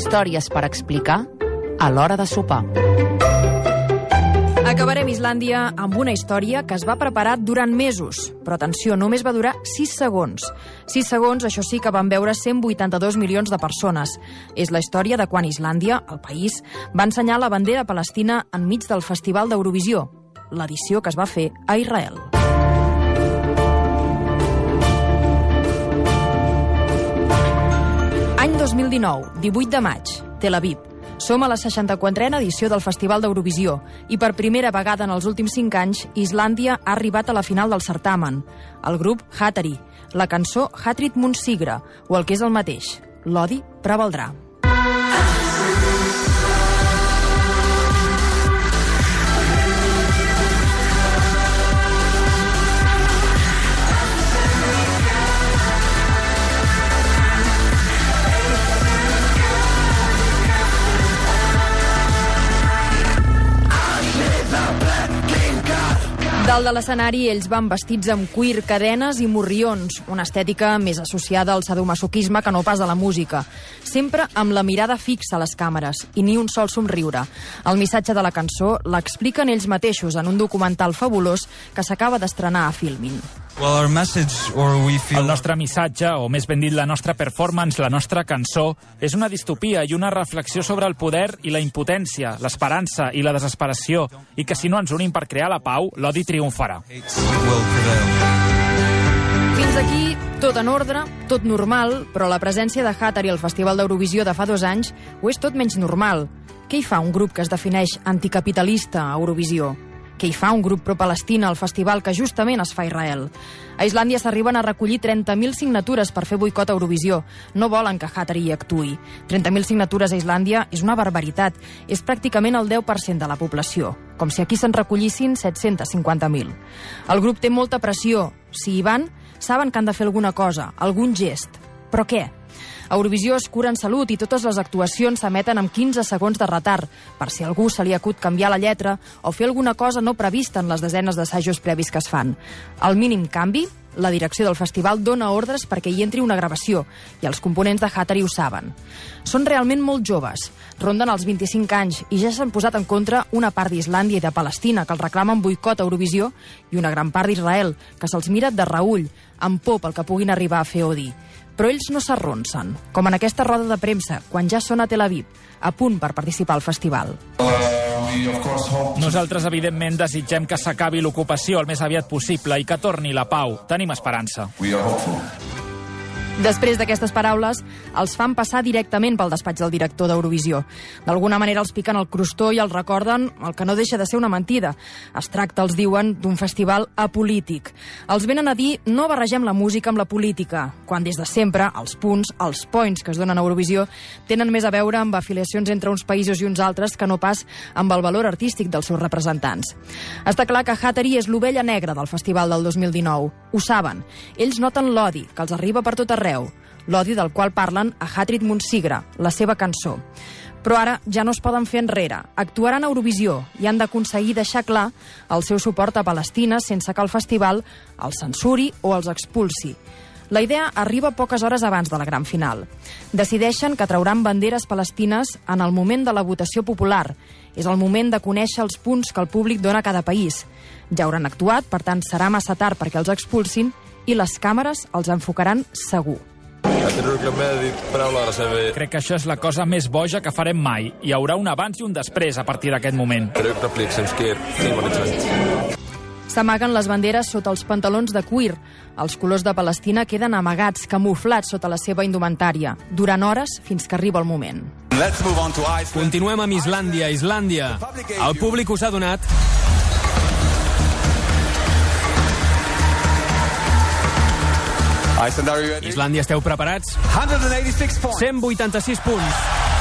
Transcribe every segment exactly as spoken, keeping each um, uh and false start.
Històries per explicar a l'hora de sopar. Acabarem Islàndia amb una història que es va preparar durant mesos. Però atenció, només va durar sis segons. sis segons, això sí, que van veure cent vuitanta-dos milions de persones. És la història de quan Islàndia, el país, va ensenyar la bandera palestina enmig del Festival d'Eurovisió, l'edició que es va fer a Israel. Any dos mil dinou, divuit de maig, Tel Aviv. Som a la seixanta-quatrena edició del Festival d'Eurovisió i per primera vegada en els últims cinc anys Islàndia ha arribat a la final del certamen. El grup Hatari, la cançó Hatrit mun sigra, o el que és el mateix, l'odi prevaldrà. Dalt de l'escenari, ells van vestits amb cuir, cadenes i morrions, una estètica més associada al sadomasoquisme que no pas a la música. Sempre amb la mirada fixa a les càmeres i ni un sol somriure. El missatge de la cançó l'expliquen ells mateixos en un documental fabulós que s'acaba d'estrenar a Filmin. El nostre missatge, o més ben dit la nostra performance, la nostra cançó, és una distopia i una reflexió sobre el poder i la impotència, l'esperança i la desesperació, i que si no ens unim per crear la pau, l'odi triomfarà. Fins aquí, tot en ordre, tot normal, però la presència de Hatari al Festival d'Eurovisió de fa dos anys ho és tot menys normal. Què hi fa un grup que es defineix anticapitalista a Eurovisió? Què hi fa un grup pro-Palestina al festival que justament es fa a Israel? A Islàndia s'arriben a recollir trenta mil signatures per fer boicot a Eurovisió. No volen que Hatari hi actuï. trenta mil signatures a Islàndia és una barbaritat. És pràcticament el deu per cent de la població. Com si aquí se'n recollissin set-cents cinquanta mil. El grup té molta pressió. Si hi van, saben que han de fer alguna cosa, algun gest. Però què? A Eurovisió es cura en salut i totes les actuacions s'emeten amb quinze segons de retard, per si a algú se li acut canviar la lletra o fer alguna cosa no prevista en les desenes d'assajos previs que es fan. Al mínim canvi, la direcció del festival dona ordres perquè hi entri una gravació i els components de Hatari ho saben. Són realment molt joves, ronden els vint-i-cinc anys i ja s'han posat en contra una part d'Islàndia i de Palestina que els reclamen boicot a Eurovisió i una gran part d'Israel que se'ls mira de reüll, amb por pel que puguin arribar a fer o dir. Però ells no s'arronsen, com en aquesta roda de premsa, quan ja són a Tel Aviv, a punt per participar al festival. Nosaltres, evidentment, desitgem que s'acabi l'ocupació el més aviat possible i que torni la pau. Tenim esperança. Després d'aquestes paraules, els fan passar directament pel despatx del director d'Eurovisió. D'alguna manera els piquen el crostó i els recorden el que no deixa de ser una mentida. Es tracta, els diuen, d'un festival apolític. Els venen a dir no barregem la música amb la política, quan des de sempre els punts, els points que es donen a Eurovisió, tenen més a veure amb afiliacions entre uns països i uns altres que no pas amb el valor artístic dels seus representants. Està clar que Hatari és l'ovella negra del festival del dos mil dinou. Ho saben. Ells noten l'odi que els arriba per tot arreu. L'odi del qual parlen a Hatrit mun sigra, la seva cançó. Però ara ja no es poden fer enrere. Actuaran a Eurovisió i han d'aconseguir deixar clar el seu suport a Palestina sense que el festival els censuri o els expulsi. La idea arriba poques hores abans de la gran final. Decideixen que trauran banderes palestines en el moment de la votació popular. És el moment de conèixer els punts que el públic dona a cada país. Ja hauran actuat, per tant serà massa tard perquè els expulsin i les càmeres els enfocaran segur. Crec que això és la cosa més boja que farem mai. Hi haurà un abans i un després a partir d'aquest moment. S'amaguen les banderes sota els pantalons de cuir. Els colors de Palestina queden amagats, camuflats sota la seva indumentària, durant hores fins que arriba el moment. Continuem amb Islàndia, Islàndia. El públic us ha donat... Islàndia, esteu preparats? cent vuitanta-sis punts.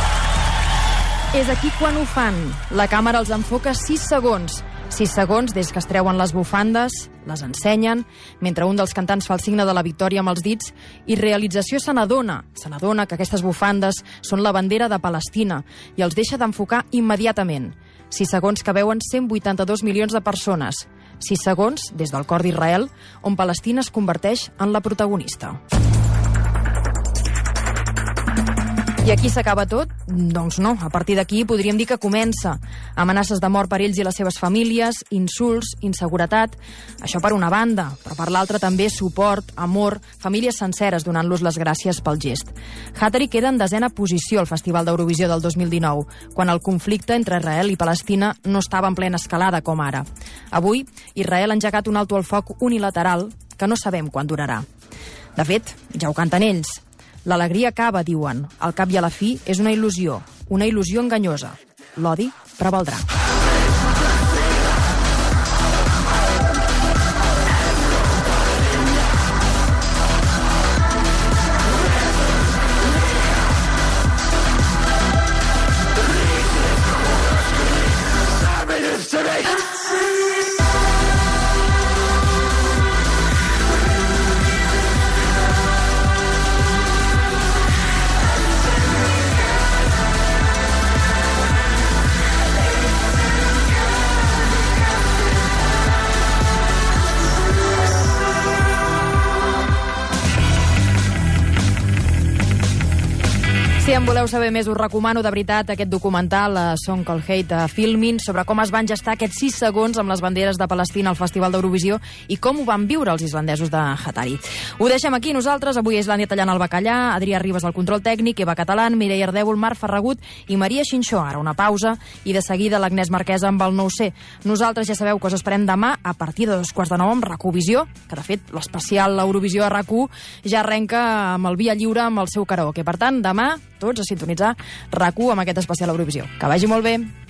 És aquí quan ho fan. La càmera els enfoca sis segons. sis segons des que es treuen les bufandes, les ensenyen, mentre un dels cantants fa el signe de la victòria amb els dits, i realització se n'adona, se n'adona que aquestes bufandes són la bandera de Palestina i els deixa d'enfocar immediatament. sis segons que veuen cent vuitanta-dos milions de persones. sis segons des del cor d'Israel, on Palestina es converteix en la protagonista. I aquí s'acaba tot? Doncs no. A partir d'aquí podríem dir que comença. Amenaces de mort per ells i les seves famílies, insults, inseguretat. Això per una banda, però per l'altra també suport, amor, famílies senceres donant-los les gràcies pel gest. Hattari queda en desena posició al Festival d'Eurovisió del dos mil dinou, quan el conflicte entre Israel i Palestina no estava en plena escalada com ara. Avui, Israel ha engegat un alto al foc unilateral que no sabem quan durarà. De fet, ja ho canten ells. L'alegria acaba, diuen. Al cap i a la fi és una il·lusió, una il·lusió enganyosa. L'odi prevaldrà. Si en voleu saber més, us recomano de veritat aquest documental, A Song Called Hate Filming, sobre com es van gestar aquests sis segons amb les banderes de Palestina al Festival d'Eurovisió i com ho van viure els islandesos de Hattari. Ho deixem aquí nosaltres, avui a Islàndia tallant el bacallà, Adrià Ribas al control tècnic, Eva Catalán, Mireia Ardèvol, Marc Ferragut i Maria Xinxó. Ara una pausa i de seguida l'Agnès Marquesa amb el nou C. Nosaltres ja sabeu que us esperem demà a partir de dos quarts de nou amb RAC1Visió, que de fet l'especial Eurovisió a RAC u ja arrenca amb el Via Lliure amb el seu karaoke. Per tant, demà tots a sintonitzar RAC u amb aquest especial Eurovisió. Que vagi molt bé!